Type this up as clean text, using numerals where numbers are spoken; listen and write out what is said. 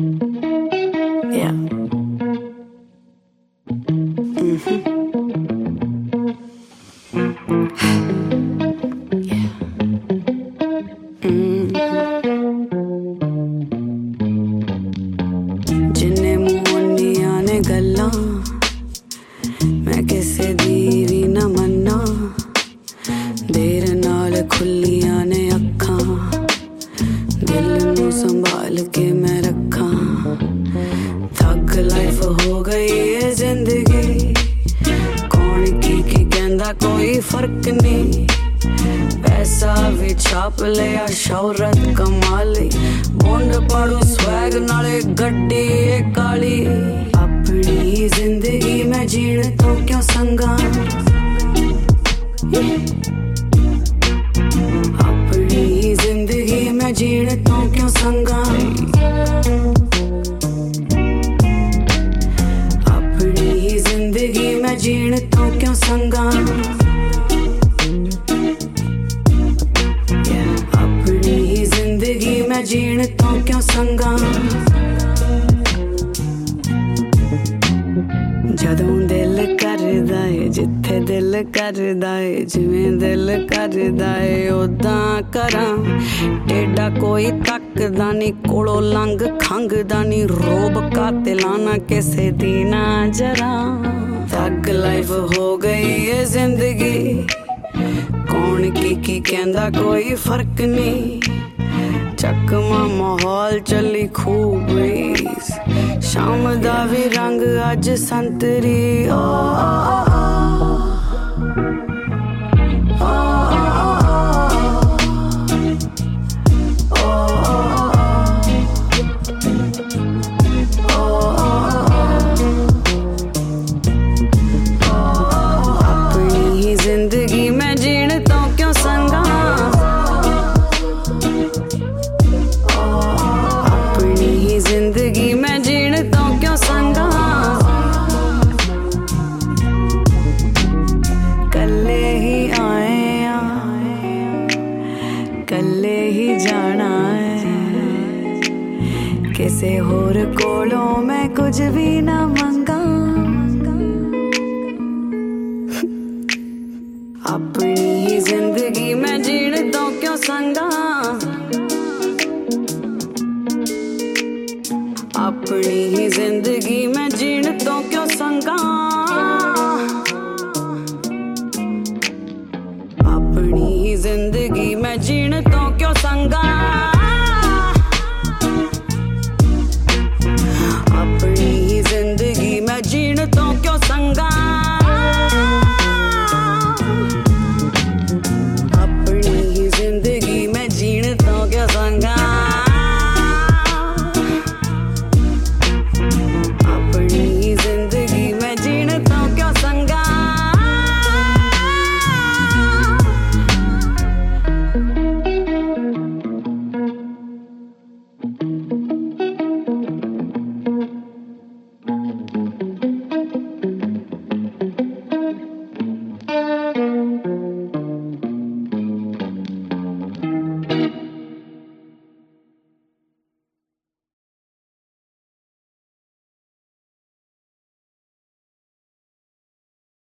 Yeah. जिन्ने मुन्निया ने गल्ला मैं किसे दी भी न मन्ना देर नाल खुलिया ने अखां दिल नू संभाल के मैं रखा थक लाइफ हो गई है जिंदगी कौन की कहंदा कोई फर्क नहीं पैसा भी छाप लिया शौहरत कमाली बोंड पड़ू स्वैग नाले गड्डी काली अपनी जिंदगी में जीण तो क्यों संगा अपनी जिंदगी में जीण तो क्यों संगा अपनी जिंदगी में जीण तो क्यों संगा मैं जीण तो क्यों संगा जदों दिल करदा है जिथे दिल करदा है जिवें दिल करदा है उदां करां टेढ़ा कोई तकदा नी कोलों लंघ खंघदा नी रोब कातिलाना किसे दी ना जरा थक लाइफ हो गई है जिंदगी कौन की कहंदा कोई फर्क नहीं चकमा माहौल चली खूब शाम दा भी रंग अज संतरी अपनी जिंदगी में जीण तो क्यों संगा जिंदगी में जीण तो क्यों संगा कल्ले ही आए कल्ले ही जाना है किसे होर कोलों मैं कुछ भी ना मंगा अपनी